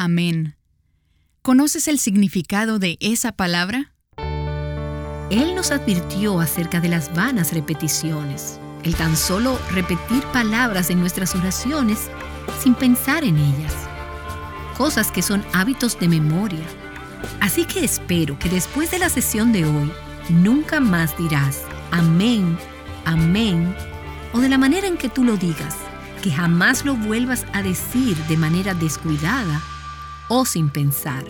amén. ¿Conoces el significado de esa palabra? Él nos advirtió acerca de las vanas repeticiones, el tan solo repetir palabras en nuestras oraciones sin pensar en ellas, cosas que son hábitos de memoria. Así que espero que después de la sesión de hoy, nunca más dirás amén, amén, o de la manera en que tú lo digas, que jamás lo vuelvas a decir de manera descuidada o sin pensar.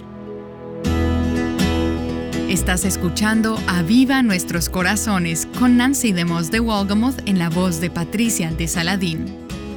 Estás escuchando Aviva Nuestros Corazones con Nancy DeMoss de Wolgemuth en la voz de Patricia de Saladín.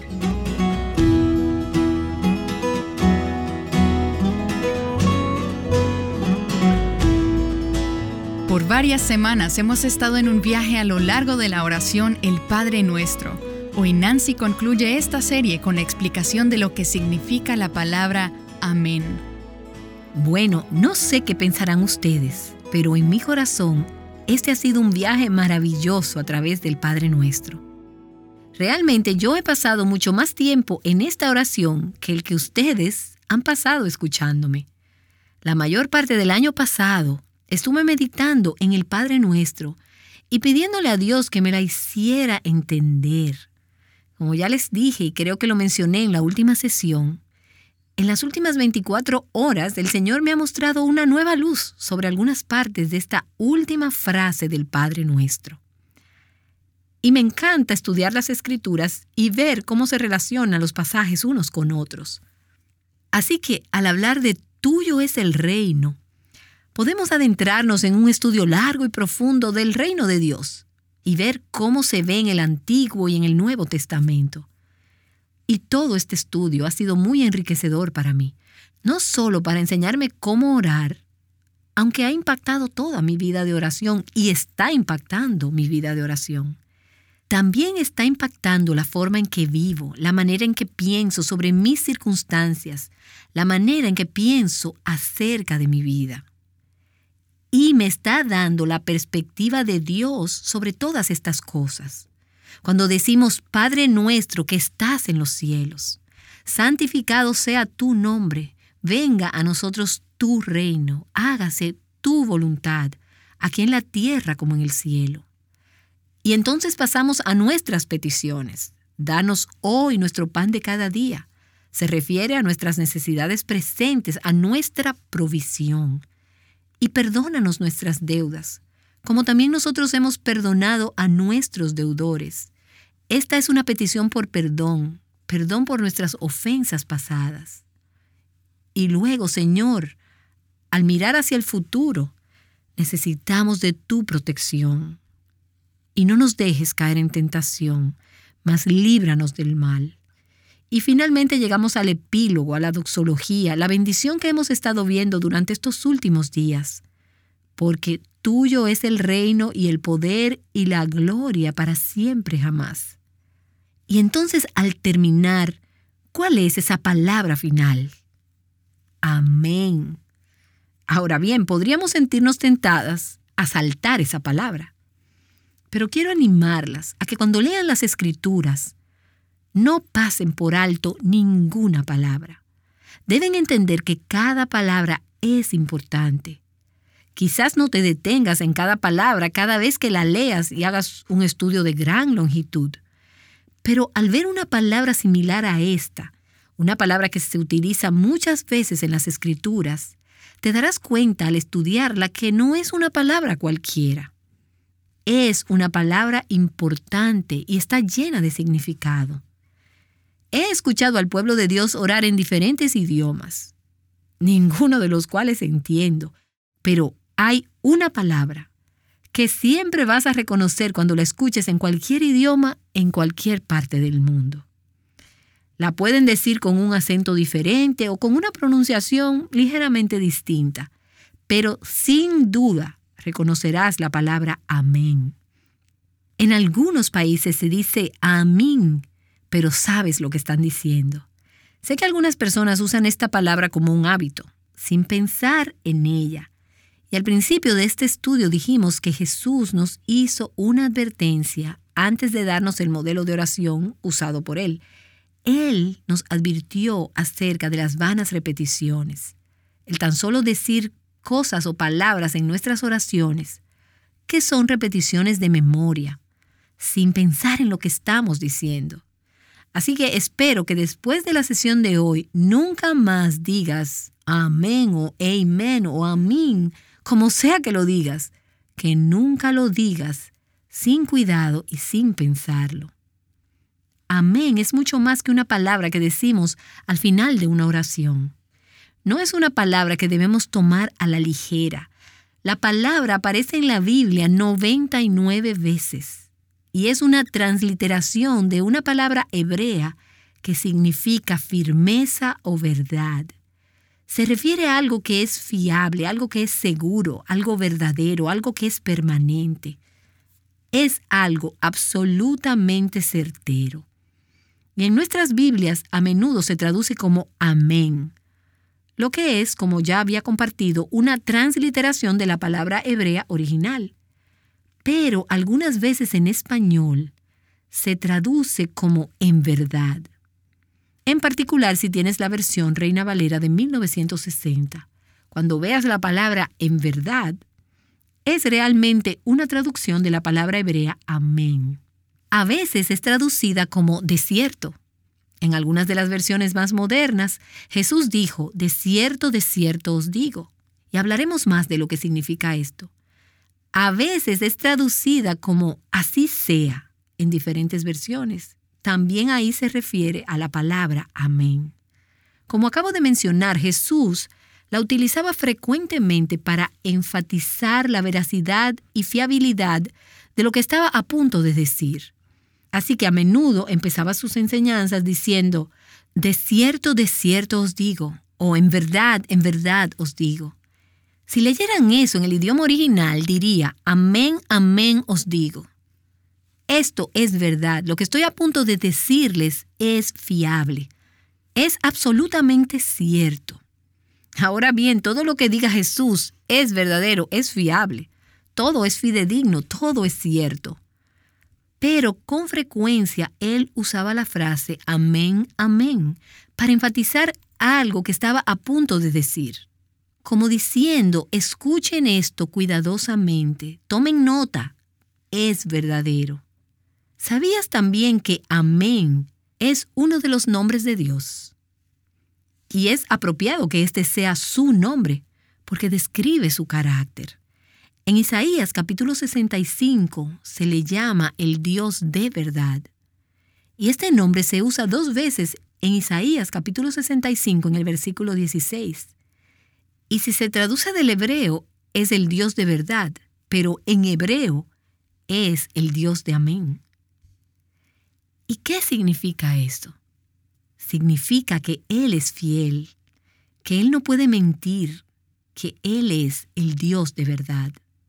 Por varias semanas hemos estado en un viaje a lo largo de la oración El Padre Nuestro. Hoy Nancy concluye esta serie con la explicación de lo que significa la palabra amén. Bueno, no sé qué pensarán ustedes, pero en mi corazón, este ha sido un viaje maravilloso a través del Padre Nuestro. Realmente yo he pasado mucho más tiempo en esta oración que el que ustedes han pasado escuchándome. La mayor parte del año pasado estuve meditando en el Padre Nuestro y pidiéndole a Dios que me la hiciera entender. Como ya les dije y creo que lo mencioné en la última sesión, en las últimas 24 horas el Señor me ha mostrado una nueva luz sobre algunas partes de esta última frase del Padre Nuestro. Y me encanta estudiar las Escrituras y ver cómo se relacionan los pasajes unos con otros. Así que al hablar de tuyo es el reino, podemos adentrarnos en un estudio largo y profundo del reino de Dios y ver cómo se ve en el Antiguo y en el Nuevo Testamento. Y todo este estudio ha sido muy enriquecedor para mí, no solo para enseñarme cómo orar, aunque ha impactado toda mi vida de oración y está impactando mi vida de oración. También está impactando la forma en que vivo, la manera en que pienso sobre mis circunstancias, la manera en que pienso acerca de mi vida. Y me está dando la perspectiva de Dios sobre todas estas cosas. Cuando decimos, Padre nuestro que estás en los cielos, santificado sea tu nombre, venga a nosotros tu reino, hágase tu voluntad, aquí en la tierra como en el cielo. Y entonces pasamos a nuestras peticiones. Danos hoy nuestro pan de cada día. Se refiere a nuestras necesidades presentes, a nuestra provisión. Y perdónanos nuestras deudas, como también nosotros hemos perdonado a nuestros deudores. Esta es una petición por perdón por nuestras ofensas pasadas. Y luego, Señor, al mirar hacia el futuro, necesitamos de tu protección. Y no nos dejes caer en tentación, mas líbranos del mal. Y finalmente llegamos al epílogo, a la doxología, la bendición que hemos estado viendo durante estos últimos días. Porque tuyo es el reino y el poder y la gloria para siempre jamás. Y entonces al terminar, ¿cuál es esa palabra final? Amén. Ahora bien, podríamos sentirnos tentadas a saltar esa palabra. Pero quiero animarlas a que cuando lean las Escrituras, no pasen por alto ninguna palabra. Deben entender que cada palabra es importante. Quizás no te detengas en cada palabra cada vez que la leas y hagas un estudio de gran longitud. Pero al ver una palabra similar a esta, una palabra que se utiliza muchas veces en las Escrituras, te darás cuenta al estudiarla que no es una palabra cualquiera. Es una palabra importante y está llena de significado. He escuchado al pueblo de Dios orar en diferentes idiomas, ninguno de los cuales entiendo, pero hay una palabra que siempre vas a reconocer cuando la escuches en cualquier idioma, en cualquier parte del mundo. La pueden decir con un acento diferente o con una pronunciación ligeramente distinta, pero sin duda reconocerás la palabra amén. En algunos países se dice amín, pero sabes lo que están diciendo. Sé que algunas personas usan esta palabra como un hábito, sin pensar en ella. Y al principio de este estudio dijimos que Jesús nos hizo una advertencia antes de darnos el modelo de oración usado por Él. Él nos advirtió acerca de las vanas repeticiones. El tan solo decir cosas o palabras en nuestras oraciones, que son repeticiones de memoria, sin pensar en lo que estamos diciendo. Así que espero que después de la sesión de hoy nunca más digas amén o amen o amín, como sea que lo digas, que nunca lo digas sin cuidado y sin pensarlo. Amén es mucho más que una palabra que decimos al final de una oración. No es una palabra que debemos tomar a la ligera. La palabra aparece en la Biblia 99 veces y es una transliteración de una palabra hebrea que significa firmeza o verdad. Se refiere a algo que es fiable, algo que es seguro, algo verdadero, algo que es permanente. Es algo absolutamente certero. Y en nuestras Biblias a menudo se traduce como amén, lo que es, como ya había compartido, una transliteración de la palabra hebrea original. Pero algunas veces en español se traduce como en verdad. En particular si tienes la versión Reina Valera de 1960. Cuando veas la palabra en verdad, es realmente una traducción de la palabra hebrea amén. A veces es traducida como desierto. En algunas de las versiones más modernas, Jesús dijo, de cierto os digo. Y hablaremos más de lo que significa esto. A veces es traducida como así sea en diferentes versiones. También ahí se refiere a la palabra amén. Como acabo de mencionar, Jesús la utilizaba frecuentemente para enfatizar la veracidad y fiabilidad de lo que estaba a punto de decir. Así que a menudo empezaba sus enseñanzas diciendo, de cierto os digo, o en verdad os digo. Si leyeran eso en el idioma original, diría, amén os digo. Esto es verdad, lo que estoy a punto de decirles es fiable, es absolutamente cierto. Ahora bien, todo lo que diga Jesús es verdadero, es fiable, todo es fidedigno, todo es cierto. Pero con frecuencia él usaba la frase amén para enfatizar algo que estaba a punto de decir. Como diciendo, escuchen esto cuidadosamente, tomen nota, es verdadero. ¿Sabías también que amén es uno de los nombres de Dios? Y es apropiado que este sea su nombre, porque describe su carácter. En Isaías capítulo 65 se le llama el Dios de verdad. Y este nombre se usa 2 veces en Isaías capítulo 65 en el versículo 16. Y si se traduce del hebreo es el Dios de verdad, pero en hebreo es el Dios de amén. ¿Y qué significa esto? Significa que Él es fiel, que Él no puede mentir, que Él es el Dios de verdad.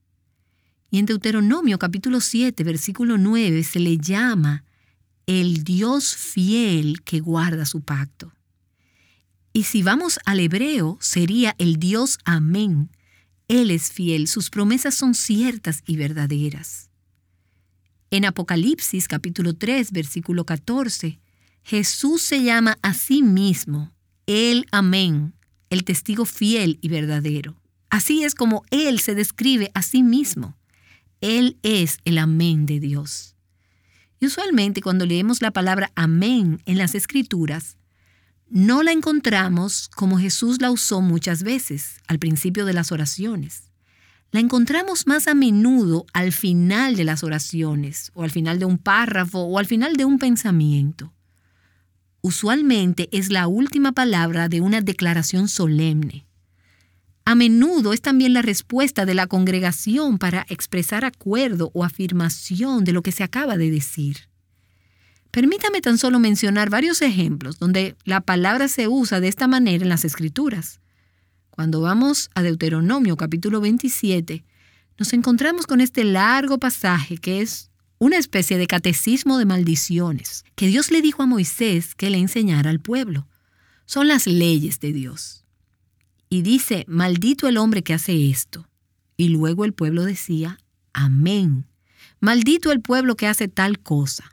Y en Deuteronomio capítulo 7, versículo 9, se le llama el Dios fiel que guarda su pacto. Y si vamos al hebreo, sería el Dios amén. Él es fiel, sus promesas son ciertas y verdaderas. En Apocalipsis capítulo 3, versículo 14, Jesús se llama a sí mismo el amén, el testigo fiel y verdadero. Así es como Él se describe a sí mismo. Él es el amén de Dios. Y usualmente cuando leemos la palabra amén en las Escrituras, no la encontramos como Jesús la usó muchas veces, al principio de las oraciones. La encontramos más a menudo al final de las oraciones, o al final de un párrafo, o al final de un pensamiento. Usualmente es la última palabra de una declaración solemne. A menudo es también la respuesta de la congregación para expresar acuerdo o afirmación de lo que se acaba de decir. Permítame tan solo mencionar varios ejemplos donde la palabra se usa de esta manera en las Escrituras. Cuando vamos a Deuteronomio capítulo 27, nos encontramos con este largo pasaje que es una especie de catecismo de maldiciones que Dios le dijo a Moisés que le enseñara al pueblo. Son las leyes de Dios. Y dice, maldito el hombre que hace esto. Y luego el pueblo decía, amén. Maldito el pueblo que hace tal cosa.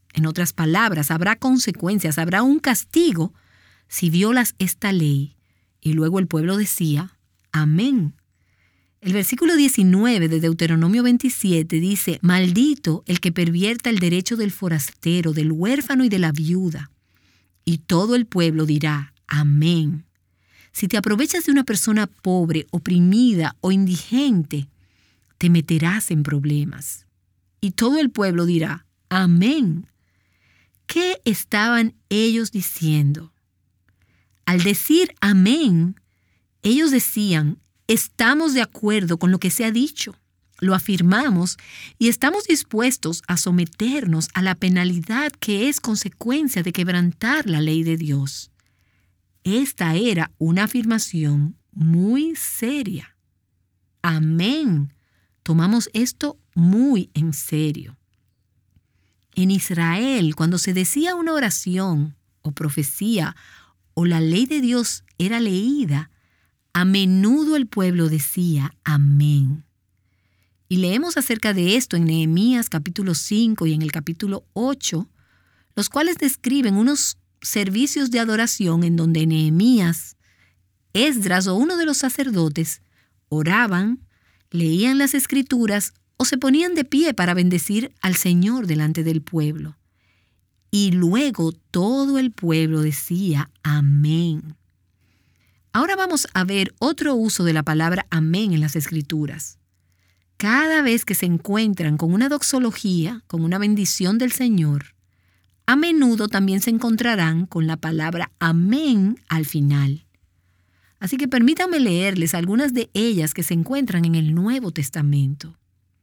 En otras palabras, habrá consecuencias, habrá un castigo si violas esta ley. Y luego el pueblo decía, amén. El versículo 19 de Deuteronomio 27 dice, maldito el que pervierta el derecho del forastero, del huérfano y de la viuda. Y todo el pueblo dirá, amén. Si te aprovechas de una persona pobre, oprimida o indigente, te meterás en problemas. Y todo el pueblo dirá, amén. ¿Qué estaban ellos diciendo? Al decir amén, ellos decían, estamos de acuerdo con lo que se ha dicho, lo afirmamos y estamos dispuestos a someternos a la penalidad que es consecuencia de quebrantar la ley de Dios. Esta era una afirmación muy seria. Amén. Tomamos esto muy en serio. En Israel, cuando se decía una oración o profecía o la ley de Dios era leída, a menudo el pueblo decía amén. Y leemos acerca de esto en Nehemías capítulo 5 y en el capítulo 8, los cuales describen unos servicios de adoración en donde Nehemías, Esdras o uno de los sacerdotes oraban, leían las escrituras o se ponían de pie para bendecir al Señor delante del pueblo. Y luego todo el pueblo decía amén. Ahora vamos a ver otro uso de la palabra amén en las escrituras. Cada vez que se encuentran con una doxología, con una bendición del Señor, a menudo también se encontrarán con la palabra amén al final. Así que permítanme leerles algunas de ellas que se encuentran en el Nuevo Testamento.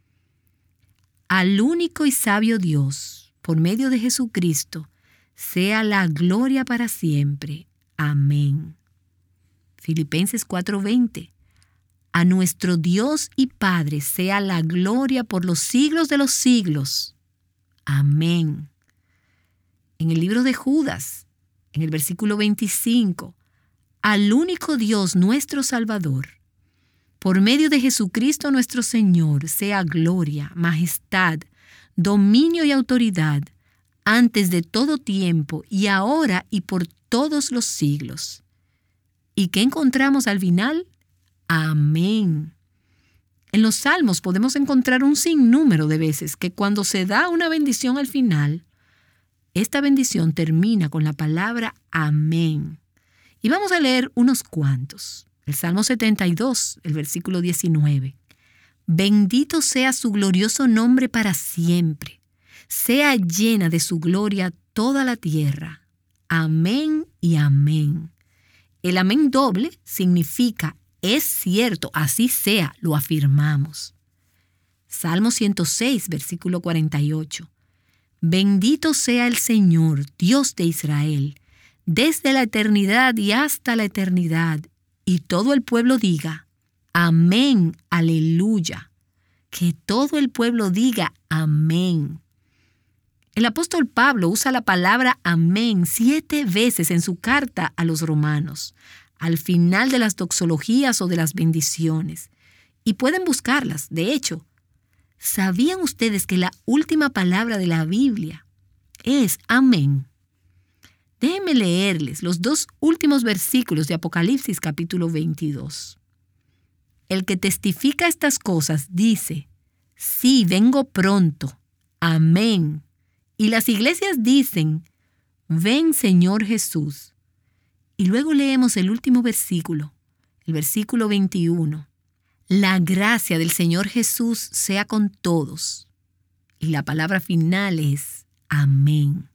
Al único y sabio Dios, por medio de Jesucristo, sea la gloria para siempre. Amén. Filipenses 4:20. A nuestro Dios y Padre sea la gloria por los siglos de los siglos. Amén. En el libro de Judas, en el versículo 25, al único Dios nuestro Salvador, por medio de Jesucristo nuestro Señor, sea gloria, majestad, dominio y autoridad, antes de todo tiempo y ahora y por todos los siglos. ¿Y qué encontramos al final? Amén. En los Salmos podemos encontrar un sinnúmero de veces que cuando se da una bendición al final, esta bendición termina con la palabra amén. Y vamos a leer unos cuantos. El Salmo 72, el versículo 19. Bendito sea su glorioso nombre para siempre. Sea llena de su gloria toda la tierra. Amén y amén. El amén doble significa es cierto, así sea, lo afirmamos. Salmo 106, versículo 48. Bendito sea el Señor, Dios de Israel, desde la eternidad y hasta la eternidad. Y todo el pueblo diga, amén, aleluya. Que todo el pueblo diga, amén. El apóstol Pablo usa la palabra amén 7 veces en su carta a los romanos, al final de las doxologías o de las bendiciones. Y pueden buscarlas. De hecho, ¿sabían ustedes que la última palabra de la Biblia es amén? Déjenme leerles los 2 últimos versículos de Apocalipsis capítulo 22. El que testifica estas cosas dice, sí, vengo pronto. Amén. Y las iglesias dicen, ven Señor Jesús. Y luego leemos el último versículo, el versículo 21. La gracia del Señor Jesús sea con todos. Y la palabra final es amén.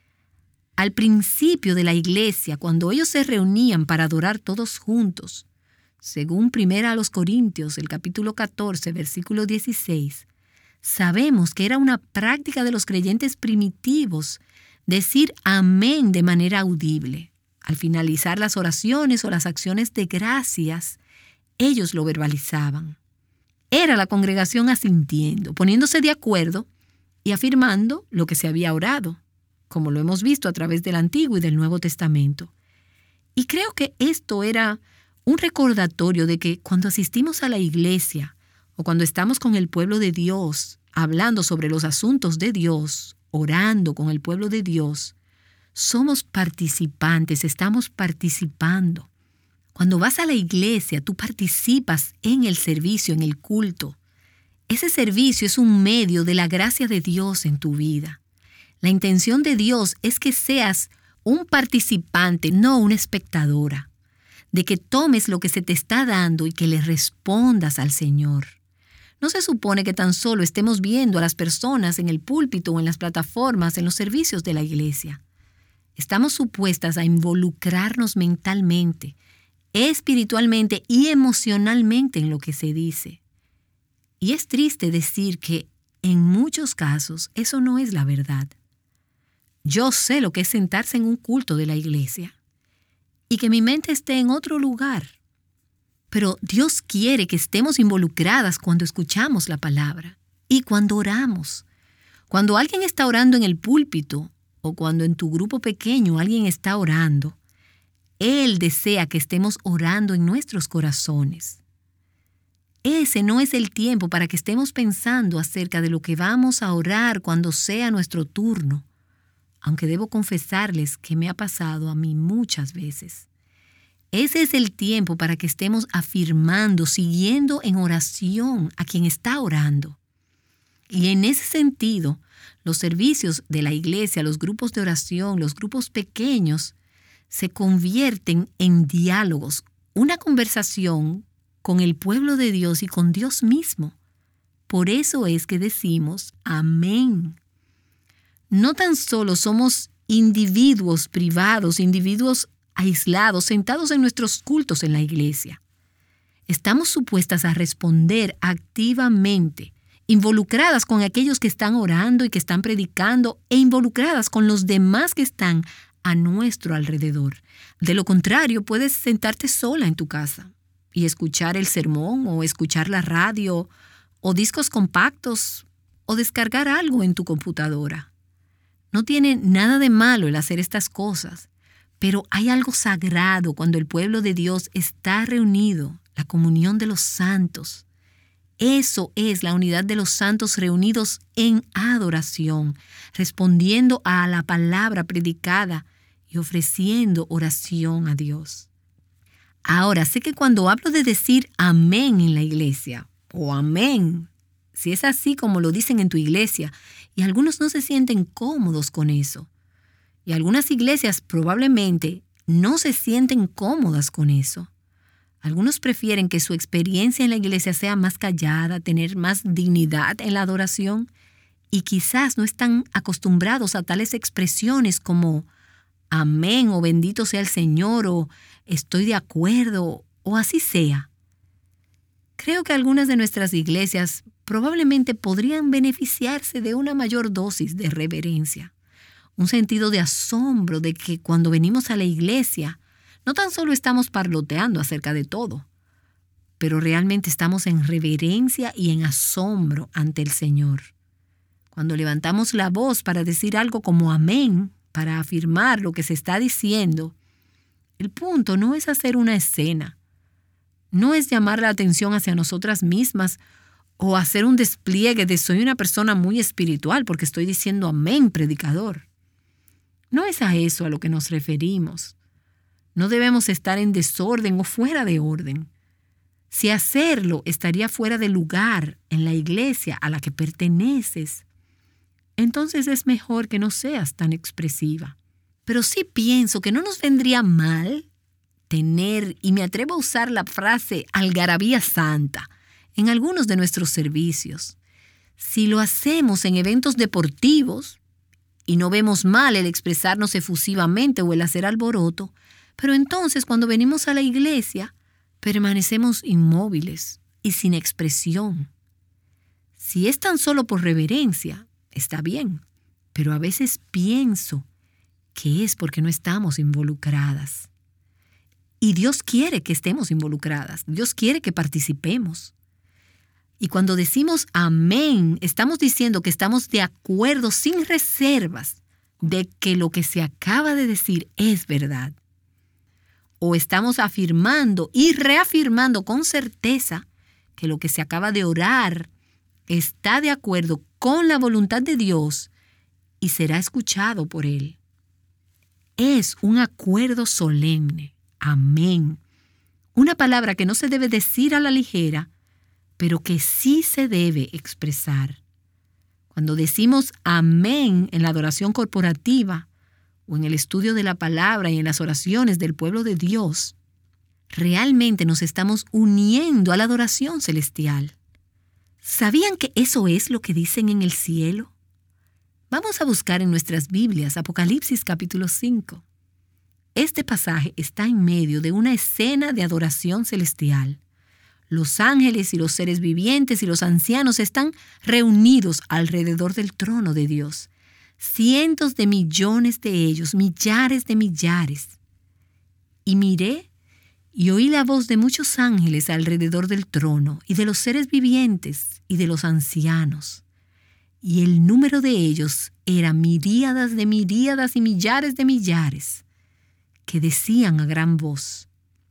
Al principio de la iglesia, cuando ellos se reunían para adorar todos juntos, según 1 Corintios, el capítulo 14, versículo 16, sabemos que era una práctica de los creyentes primitivos decir amén de manera audible. Al finalizar las oraciones o las acciones de gracias, ellos lo verbalizaban. Era la congregación asintiendo, poniéndose de acuerdo y afirmando lo que se había orado, como lo hemos visto a través del Antiguo y del Nuevo Testamento. Y creo que esto era un recordatorio de que cuando asistimos a la iglesia o cuando estamos con el pueblo de Dios hablando sobre los asuntos de Dios orando con el pueblo de Dios, somos participantes, estamos participando. Cuando vas a la iglesia, tú participas en el servicio, en el culto. Ese servicio es un medio de la gracia de Dios en tu vida. La intención de Dios es que seas un participante, no una espectadora, de que tomes lo que se te está dando y que le respondas al Señor. No se supone que tan solo estemos viendo a las personas en el púlpito o en las plataformas, en los servicios de la iglesia. Estamos supuestas a involucrarnos mentalmente, espiritualmente y emocionalmente en lo que se dice. Y es triste decir que en muchos casos eso no es la verdad. Yo sé lo que es sentarse en un culto de la iglesia y que mi mente esté en otro lugar. Pero Dios quiere que estemos involucradas cuando escuchamos la palabra y cuando oramos. Cuando alguien está orando en el púlpito o cuando en tu grupo pequeño alguien está orando, Él desea que estemos orando en nuestros corazones. Ese no es el tiempo para que estemos pensando acerca de lo que vamos a orar cuando sea nuestro turno, aunque debo confesarles que me ha pasado a mí muchas veces. Ese es el tiempo para que estemos afirmando, siguiendo en oración a quien está orando. Y en ese sentido, los servicios de la iglesia, los grupos de oración, los grupos pequeños, se convierten en diálogos, una conversación con el pueblo de Dios y con Dios mismo. Por eso es que decimos amén. No tan solo somos individuos privados, individuos aislados, sentados en nuestros cultos en la iglesia. Estamos supuestas a responder activamente, involucradas con aquellos que están orando y que están predicando e involucradas con los demás que están a nuestro alrededor. De lo contrario, puedes sentarte sola en tu casa y escuchar el sermón o escuchar la radio o discos compactos o descargar algo en tu computadora. No tiene nada de malo el hacer estas cosas, pero hay algo sagrado cuando el pueblo de Dios está reunido, la comunión de los santos. Eso es la unidad de los santos reunidos en adoración, respondiendo a la palabra predicada y ofreciendo oración a Dios. Ahora, sé que cuando hablo de decir amén en la iglesia, o amén, si es así como lo dicen en tu iglesia, y algunos no se sienten cómodos con eso, y algunas iglesias probablemente no se sienten cómodas con eso. Algunos prefieren que su experiencia en la iglesia sea más callada, tener más dignidad en la adoración, y quizás no están acostumbrados a tales expresiones como amén o bendito sea el Señor o estoy de acuerdo o así sea. Creo que algunas de nuestras iglesias probablemente podrían beneficiarse de una mayor dosis de reverencia, un sentido de asombro de que cuando venimos a la iglesia no tan solo estamos parloteando acerca de todo, pero realmente estamos en reverencia y en asombro ante el Señor. Cuando levantamos la voz para decir algo como amén, para afirmar lo que se está diciendo, el punto no es hacer una escena, no es llamar la atención hacia nosotras mismas o hacer un despliegue de soy una persona muy espiritual porque estoy diciendo amén, predicador. No es a eso a lo que nos referimos. No debemos estar en desorden o fuera de orden. Si hacerlo estaría fuera de lugar en la iglesia a la que perteneces, entonces es mejor que no seas tan expresiva. Pero sí pienso que no nos vendría mal tener, y me atrevo a usar la frase algarabía santa, en algunos de nuestros servicios. Si lo hacemos en eventos deportivos, y no vemos mal el expresarnos efusivamente o el hacer alboroto, pero entonces cuando venimos a la iglesia, permanecemos inmóviles y sin expresión. Si es tan solo por reverencia, está bien, pero a veces pienso que es porque no estamos involucradas. Y Dios quiere que estemos involucradas, Dios quiere que participemos. Y cuando decimos amén, estamos diciendo que estamos de acuerdo sin reservas de que lo que se acaba de decir es verdad. O estamos afirmando y reafirmando con certeza que lo que se acaba de orar está de acuerdo con la voluntad de Dios y será escuchado por Él. Es un acuerdo solemne. Amén. Una palabra que no se debe decir a la ligera, pero que sí se debe expresar. Cuando decimos amén en la adoración corporativa, o en el estudio de la palabra y en las oraciones del pueblo de Dios, realmente nos estamos uniendo a la adoración celestial. ¿Sabían que eso es lo que dicen en el cielo? Vamos a buscar en nuestras Biblias Apocalipsis capítulo 5. Este pasaje está en medio de una escena de adoración celestial. Los ángeles y los seres vivientes y los ancianos están reunidos alrededor del trono de Dios. Cientos de millones de ellos, millares de millares. Y miré y oí la voz de muchos ángeles alrededor del trono y de los seres vivientes y de los ancianos. Y el número de ellos era miríadas de miríadas y millares de millares, que decían a gran voz: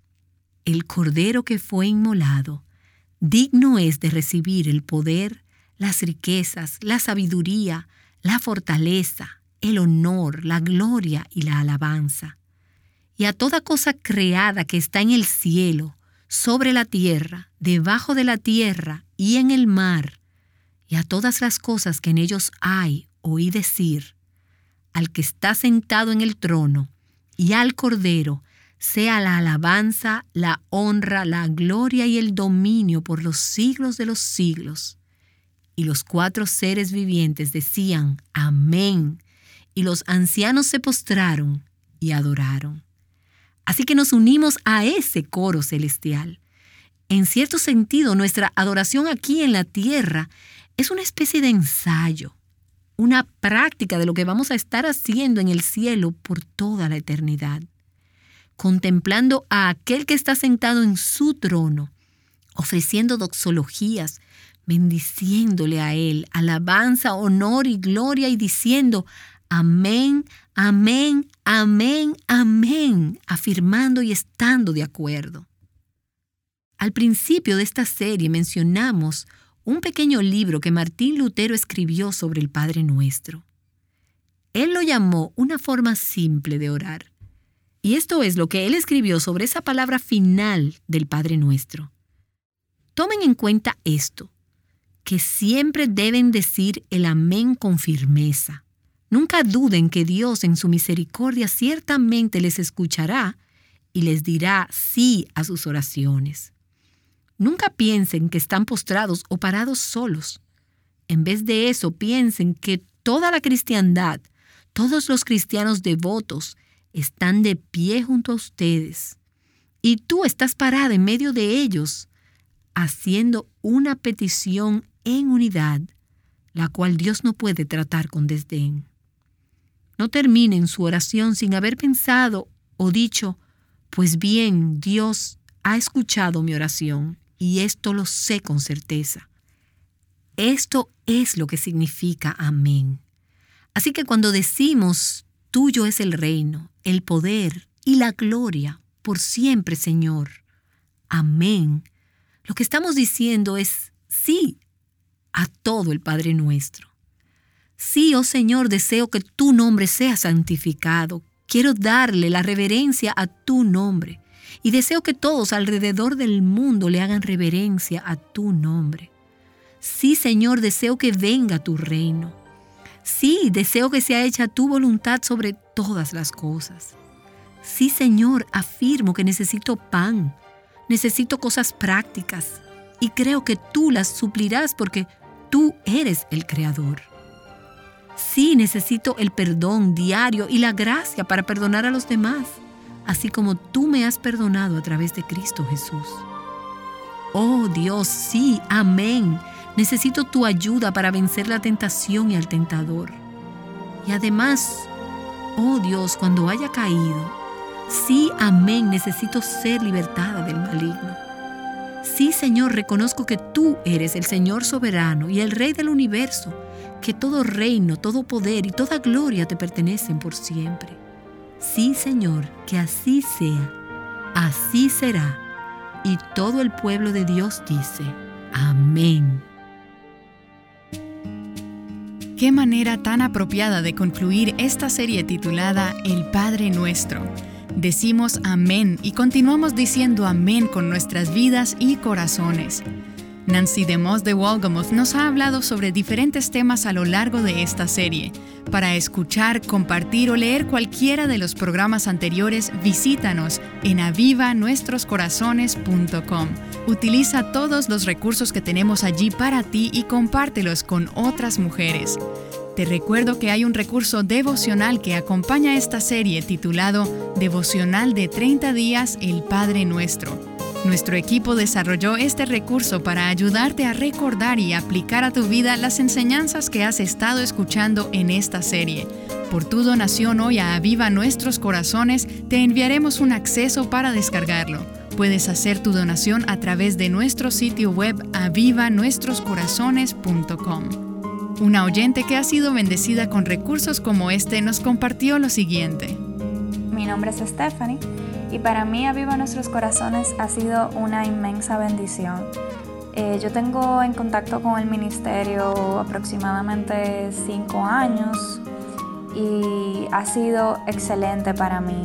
el Cordero que fue inmolado, digno es de recibir el poder, las riquezas, la sabiduría, la fortaleza, el honor, la gloria y la alabanza. Y a toda cosa creada que está en el cielo, sobre la tierra, debajo de la tierra y en el mar, y a todas las cosas que en ellos hay, oí decir: al que está sentado en el trono y al Cordero, sea la alabanza, la honra, la gloria y el dominio por los siglos de los siglos. Y los 4 seres vivientes decían: amén. Y los ancianos se postraron y adoraron. Así que nos unimos a ese coro celestial. En cierto sentido, nuestra adoración aquí en la tierra es una especie de ensayo, una práctica de lo que vamos a estar haciendo en el cielo por toda la eternidad, contemplando a aquel que está sentado en su trono, ofreciendo doxologías, bendiciéndole a Él, alabanza, honor y gloria, y diciendo: amén, amén, amén, amén, afirmando y estando de acuerdo. Al principio de esta serie mencionamos un pequeño libro que Martín Lutero escribió sobre el Padre Nuestro. Él lo llamó una forma simple de orar. Y esto es lo que él escribió sobre esa palabra final del Padre Nuestro. Tomen en cuenta esto, que siempre deben decir el amén con firmeza. Nunca duden que Dios en su misericordia ciertamente les escuchará y les dirá sí a sus oraciones. Nunca piensen que están postrados o parados solos. En vez de eso, piensen que toda la cristiandad, todos los cristianos devotos, están de pie junto a ustedes. Y tú estás parada en medio de ellos, haciendo una petición en unidad, la cual Dios no puede tratar con desdén. No terminen su oración sin haber pensado o dicho: pues bien, Dios ha escuchado mi oración y esto lo sé con certeza. Esto es lo que significa amén. Así que cuando decimos: tuyo es el reino, el poder y la gloria por siempre, Señor, amén, lo que estamos diciendo es sí a todo el Padre Nuestro. Sí, oh Señor, deseo que tu nombre sea santificado. Quiero darle la reverencia a tu nombre. Y deseo que todos alrededor del mundo le hagan reverencia a tu nombre. Sí, Señor, deseo que venga tu reino. Sí, deseo que sea hecha tu voluntad sobre todas las cosas. Sí, Señor, afirmo que necesito pan. Necesito cosas prácticas. Y creo que tú las suplirás porque tú eres el Creador. Sí, necesito el perdón diario y la gracia para perdonar a los demás, así como tú me has perdonado a través de Cristo Jesús. Oh Dios, sí, amén. Necesito tu ayuda para vencer la tentación y al tentador. Y además, oh Dios, cuando haya caído, sí, amén, necesito ser libertada del maligno. Sí, Señor, reconozco que tú eres el Señor soberano y el Rey del universo, que todo reino, todo poder y toda gloria te pertenecen por siempre. Sí, Señor, que así sea, así será. Y todo el pueblo de Dios dice: amén. Qué manera tan apropiada de concluir esta serie titulada El Padre Nuestro. Decimos amén y continuamos diciendo amén con nuestras vidas y corazones. Nancy DeMoss de Wolgemuth nos ha hablado sobre diferentes temas a lo largo de esta serie. Para escuchar, compartir o leer cualquiera de los programas anteriores, visítanos en avivanuestroscorazones.com. Utiliza todos los recursos que tenemos allí para ti y compártelos con otras mujeres. Te recuerdo que hay un recurso devocional que acompaña esta serie titulado Devocional de 30 días El Padre Nuestro. Nuestro equipo desarrolló este recurso para ayudarte a recordar y aplicar a tu vida las enseñanzas que has estado escuchando en esta serie. Por tu donación hoy a Aviva Nuestros Corazones, te enviaremos un acceso para descargarlo. Puedes hacer tu donación a través de nuestro sitio web avivanuestroscorazones.com. Una oyente que ha sido bendecida con recursos como este nos compartió lo siguiente. Mi nombre es Stephanie. Y para mí, Aviva Nuestros Corazones ha sido una inmensa bendición. Yo tengo en contacto con el ministerio aproximadamente 5 años y ha sido excelente para mí.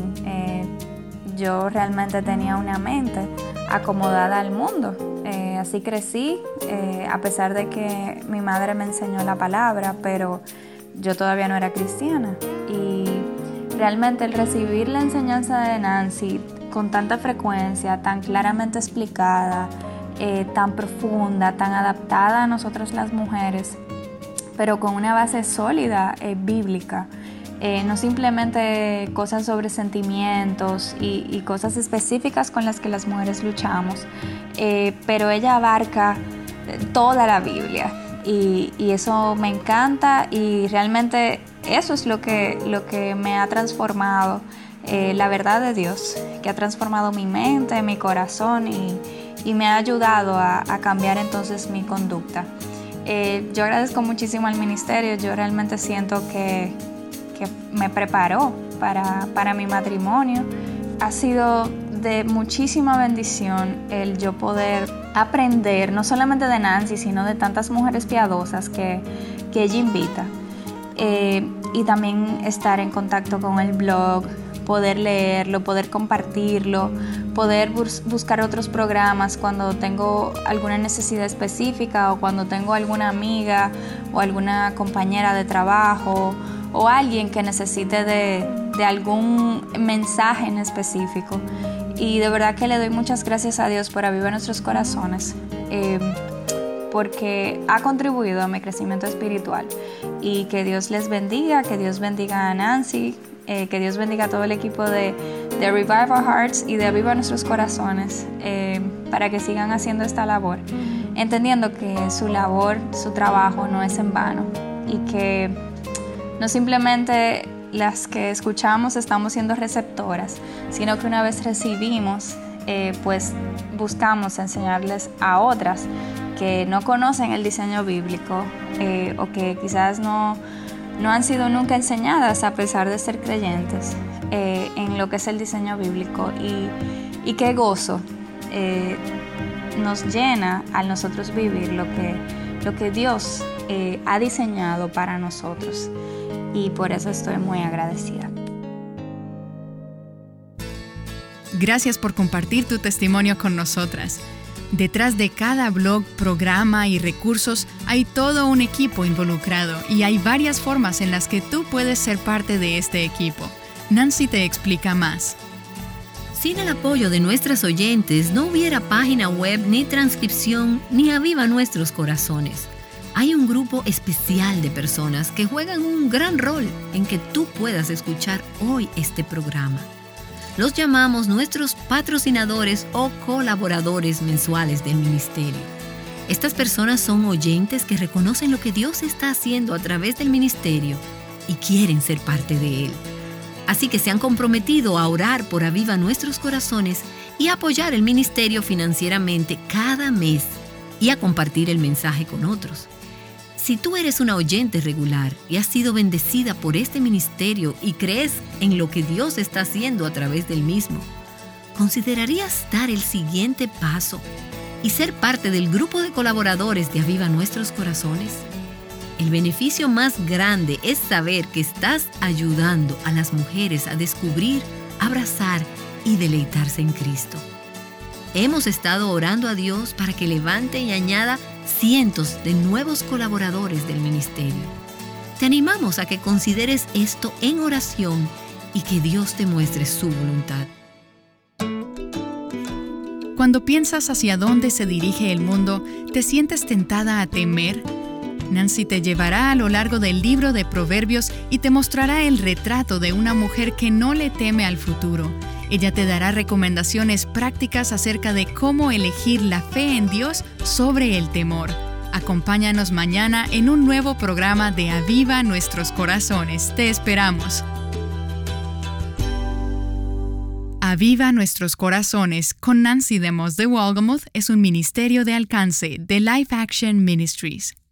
Yo realmente tenía una mente acomodada al mundo. Así crecí, a pesar de que mi madre me enseñó la palabra, pero yo todavía no era cristiana. Y realmente el recibir la enseñanza de Nancy con tanta frecuencia, tan claramente explicada, tan profunda, tan adaptada a nosotras las mujeres, pero con una base sólida bíblica, no simplemente cosas sobre sentimientos y cosas específicas con las que las mujeres luchamos, pero ella abarca toda la Biblia. Y eso me encanta y realmente eso es lo que me ha transformado, la verdad de Dios, que ha transformado mi mente, mi corazón y me ha ayudado a cambiar entonces mi conducta. Yo agradezco muchísimo al ministerio, yo realmente siento que me preparó para mi matrimonio. Ha sido de muchísima bendición el yo poder aprender, no solamente de Nancy, sino de tantas mujeres piadosas que ella invita. Y también estar en contacto con el blog, poder leerlo, poder compartirlo, poder buscar otros programas cuando tengo alguna necesidad específica o cuando tengo alguna amiga o alguna compañera de trabajo o alguien que necesite de algún mensaje en específico. Y de verdad que le doy muchas gracias a Dios por Aviva Nuestros Corazones, porque ha contribuido a mi crecimiento espiritual. Y que Dios les bendiga, que Dios bendiga a Nancy, que Dios bendiga a todo el equipo de Revive Our Hearts y de Aviva Nuestros Corazones, para que sigan haciendo esta labor, entendiendo que su labor, su trabajo no es en vano y que no simplemente las que escuchamos estamos siendo receptoras, sino que una vez recibimos, pues buscamos enseñarles a otras que no conocen el diseño bíblico o que quizás no han sido nunca enseñadas a pesar de ser creyentes en lo que es el diseño bíblico. Y qué gozo nos llena al nosotros vivir lo que Dios ha diseñado para nosotros. Y por eso estoy muy agradecida. Gracias por compartir tu testimonio con nosotras. Detrás de cada blog, programa y recursos hay todo un equipo involucrado y hay varias formas en las que tú puedes ser parte de este equipo. Nancy te explica más. Sin el apoyo de nuestras oyentes no hubiera página web, ni transcripción, ni Aviva Nuestros Corazones. Hay un grupo especial de personas que juegan un gran rol en que tú puedas escuchar hoy este programa. Los llamamos nuestros patrocinadores o colaboradores mensuales del ministerio. Estas personas son oyentes que reconocen lo que Dios está haciendo a través del ministerio y quieren ser parte de él. Así que se han comprometido a orar por Aviva Nuestros Corazones y a apoyar el ministerio financieramente cada mes y a compartir el mensaje con otros. Si tú eres una oyente regular y has sido bendecida por este ministerio y crees en lo que Dios está haciendo a través del mismo, ¿considerarías dar el siguiente paso y ser parte del grupo de colaboradores de Aviva Nuestros Corazones? El beneficio más grande es saber que estás ayudando a las mujeres a descubrir, abrazar y deleitarse en Cristo. Hemos estado orando a Dios para que levante y añada cientos de nuevos colaboradores del ministerio. Te animamos a que consideres esto en oración y que Dios te muestre su voluntad. Cuando piensas hacia dónde se dirige el mundo, ¿te sientes tentada a temer? Nancy te llevará a lo largo del libro de Proverbios y te mostrará el retrato de una mujer que no le teme al futuro. Ella te dará recomendaciones prácticas acerca de cómo elegir la fe en Dios sobre el temor. Acompáñanos mañana en un nuevo programa de Aviva Nuestros Corazones. Te esperamos. Aviva Nuestros Corazones con Nancy DeMoss de Wolgemuth es un ministerio de alcance de Life Action Ministries.